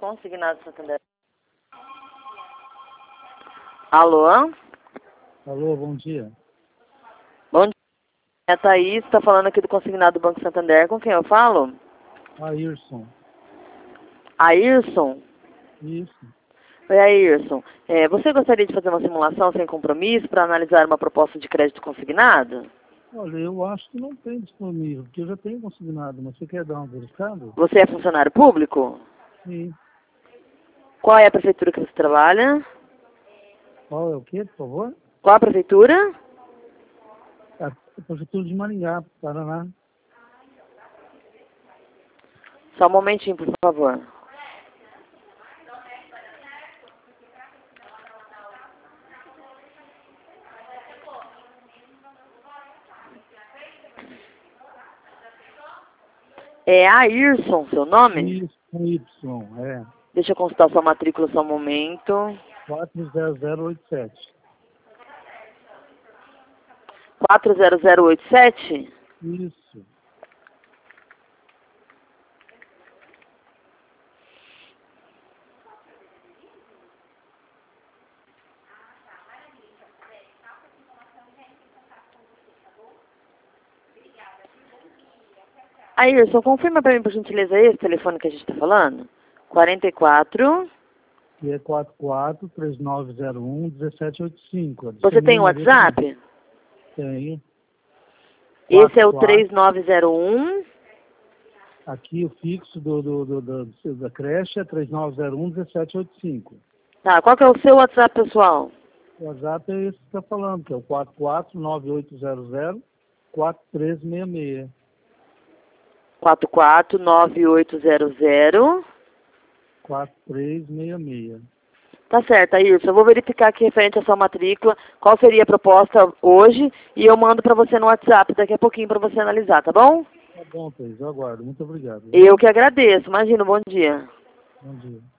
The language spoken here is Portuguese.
Consignado Santander. Alô? Alô, bom dia. Bom dia. É a Thaís, está falando aqui do Consignado do Banco Santander. Com quem eu falo? Ayrson. Ayrson? Isso. Oi, Ayrson. Você gostaria de fazer uma simulação sem compromisso para analisar uma proposta de crédito consignado? Olha, eu acho que não tem disponível, porque eu já tenho consignado, mas você quer dar uma verificada? Você é funcionário público? Sim. Qual é a prefeitura que você trabalha? Qual é o quê, por favor? Qual a prefeitura? A Prefeitura de Maringá, Paraná. Só um momentinho, por favor. É Ayrson, seu nome? Isso, com Y, é. Deixa eu consultar sua matrícula só um momento. 40087. 40087? Isso. Ayrson, confirma para mim, por gentileza, esse telefone que a gente está falando? 44. E é 44-3901-1785. Você tem o WhatsApp? Tenho. Esse é o 44. 3901. Aqui o fixo da creche é 3901-1785. Tá, qual que é o seu WhatsApp, pessoal? O WhatsApp é esse que você está falando, que é o 44-9800-4366. 449800. 4366. Tá certo, Ayrson. Eu vou verificar aqui referente à sua matrícula, qual seria a proposta hoje, e eu mando para você no WhatsApp daqui a pouquinho para você analisar, tá bom? Tá bom, Thaís, eu aguardo. Muito obrigado. Eu que agradeço. Imagina, bom dia. Bom dia.